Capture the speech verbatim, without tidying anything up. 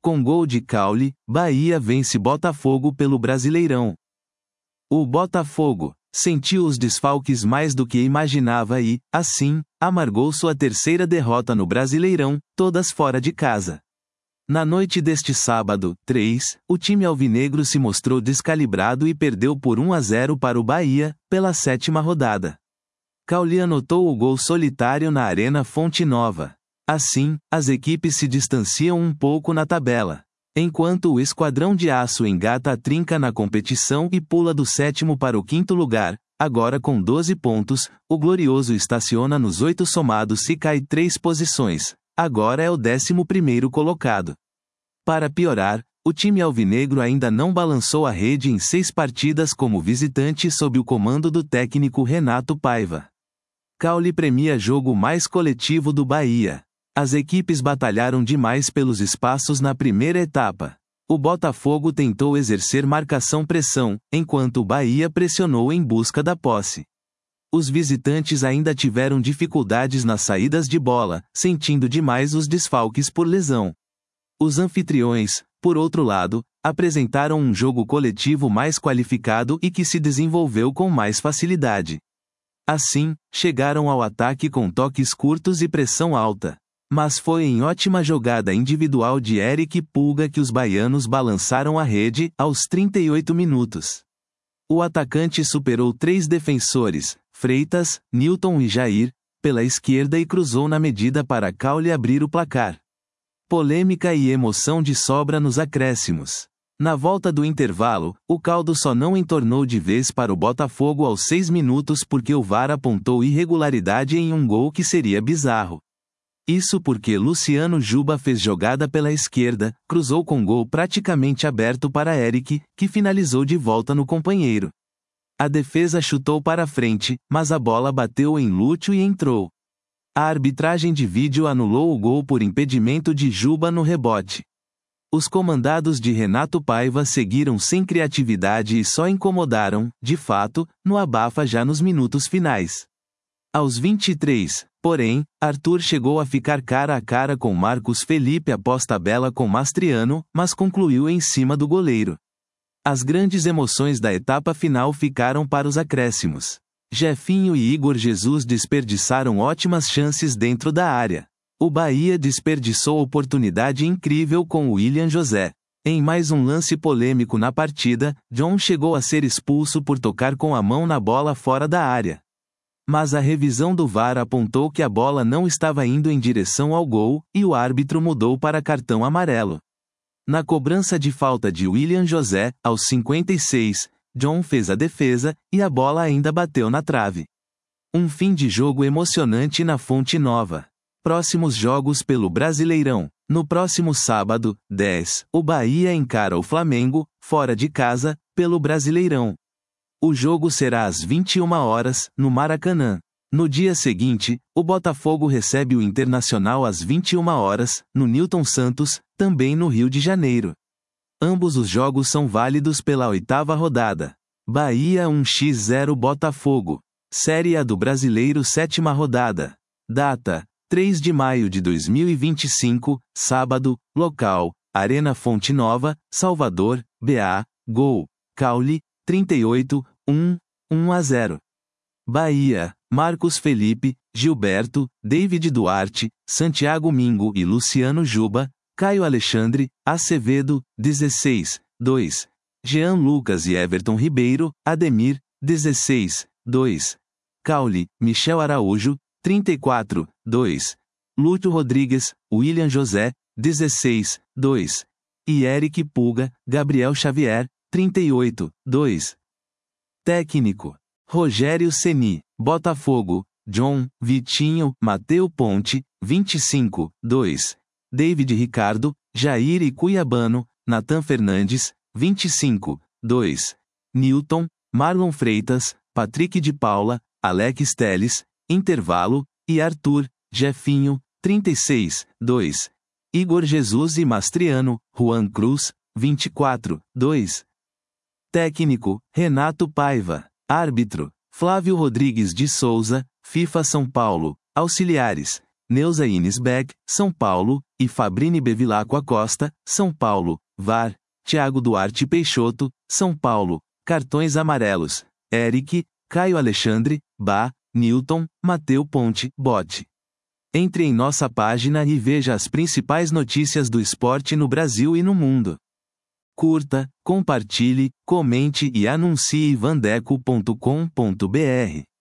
Com gol de Caule, Bahia vence Botafogo pelo Brasileirão. O Botafogo sentiu os desfalques mais do que imaginava e, assim, amargou sua terceira derrota no Brasileirão, todas fora de casa. Na noite deste sábado, três, o time alvinegro se mostrou descalibrado e perdeu por um a zero para o Bahia, pela sétima rodada. Caule anotou o gol solitário na Arena Fonte Nova. Assim, as equipes se distanciam um pouco na tabela. Enquanto o Esquadrão de Aço engata a trinca na competição e pula do sétimo para o quinto lugar, agora com doze pontos, o Glorioso estaciona nos oito somados e cai três posições. Agora é o décimo primeiro colocado. Para piorar, o time alvinegro ainda não balançou a rede em seis partidas como visitante sob o comando do técnico Renato Paiva. Caule premia jogo mais coletivo do Bahia. As equipes batalharam demais pelos espaços na primeira etapa. O Botafogo tentou exercer marcação-pressão, enquanto o Bahia pressionou em busca da posse. Os visitantes ainda tiveram dificuldades nas saídas de bola, sentindo demais os desfalques por lesão. Os anfitriões, por outro lado, apresentaram um jogo coletivo mais qualificado e que se desenvolveu com mais facilidade. Assim, chegaram ao ataque com toques curtos e pressão alta. Mas foi em ótima jogada individual de Eric Pulga que os baianos balançaram a rede, aos trinta e oito minutos. O atacante superou três defensores, Freitas, Newton e Jair, pela esquerda e cruzou na medida para Caule abrir o placar. Polêmica e emoção de sobra nos acréscimos. Na volta do intervalo, o caldo só não entornou de vez para o Botafogo aos seis minutos porque o V A R apontou irregularidade em um gol que seria bizarro. Isso porque Luciano Juba fez jogada pela esquerda, cruzou com gol praticamente aberto para Eric, que finalizou de volta no companheiro. A defesa chutou para frente, mas a bola bateu em Lúcio e entrou. A arbitragem de vídeo anulou o gol por impedimento de Juba no rebote. Os comandados de Renato Paiva seguiram sem criatividade e só incomodaram, de fato, no abafa já nos minutos finais. Aos vinte e três, porém, Arthur chegou a ficar cara a cara com Marcos Felipe após tabela com Mastriano, mas concluiu em cima do goleiro. As grandes emoções da etapa final ficaram para os acréscimos. Jefinho e Igor Jesus desperdiçaram ótimas chances dentro da área. O Bahia desperdiçou oportunidade incrível com o William José. Em mais um lance polêmico na partida, John chegou a ser expulso por tocar com a mão na bola fora da área. Mas a revisão do V A R apontou que a bola não estava indo em direção ao gol, e o árbitro mudou para cartão amarelo. Na cobrança de falta de William José, aos cinquenta e seis, John fez a defesa, e a bola ainda bateu na trave. Um fim de jogo emocionante na Fonte Nova. Próximos jogos pelo Brasileirão. No próximo sábado, dez, o Bahia encara o Flamengo, fora de casa, pelo Brasileirão. O jogo será às vinte e uma horas, no Maracanã. No dia seguinte, o Botafogo recebe o Internacional às vinte e uma horas, no Newton Santos, também no Rio de Janeiro. Ambos os jogos são válidos pela oitava rodada. Bahia um a zero Botafogo. Série A do Brasileiro sétima rodada. Data: três de maio de dois mil e vinte e cinco, sábado, local: Arena Fonte Nova, Salvador, B A, gol: Caule, trinta e oito, um, um a zero. Bahia: Marcos Felipe, Gilberto, David Duarte, Santiago Mingo e Luciano Juba, Caio Alexandre, Acevedo, dezesseis, dois. Jean Lucas e Everton Ribeiro, Ademir, dezesseis, dois. Caule, Michel Araújo, trinta e quatro, dois. Lúcio Rodrigues, William José, dezesseis, dois. E Eric Pulga, Gabriel Xavier, trinta e oito, dois. Técnico: Rogério Ceni. Botafogo: John, Vitinho, Mateu Ponte, vinte e cinco, dois. David Ricardo, Jair e Cuiabano, Nathan Fernandes, vinte e cinco, dois. Newton, Marlon Freitas, Patrick de Paula, Alex Telles, intervalo, e Arthur, Jefinho, trinta e seis, dois. Igor Jesus e Mastriano, Juan Cruz, vinte e quatro, dois. Técnico: Renato Paiva. Árbitro: Flávio Rodrigues de Souza, FIFA São Paulo. Auxiliares: Neuza Inisbeck, São Paulo, e Fabrini Bevilacqua Costa, São Paulo, V A R, Tiago Duarte Peixoto, São Paulo, Cartões Amarelos, Eric, Caio Alexandre, Bá, Newton, Mateu Ponte, Bote. Entre em nossa página e veja as principais notícias do esporte no Brasil e no mundo. Curta, compartilhe, comente e anuncie vandeco ponto com ponto br.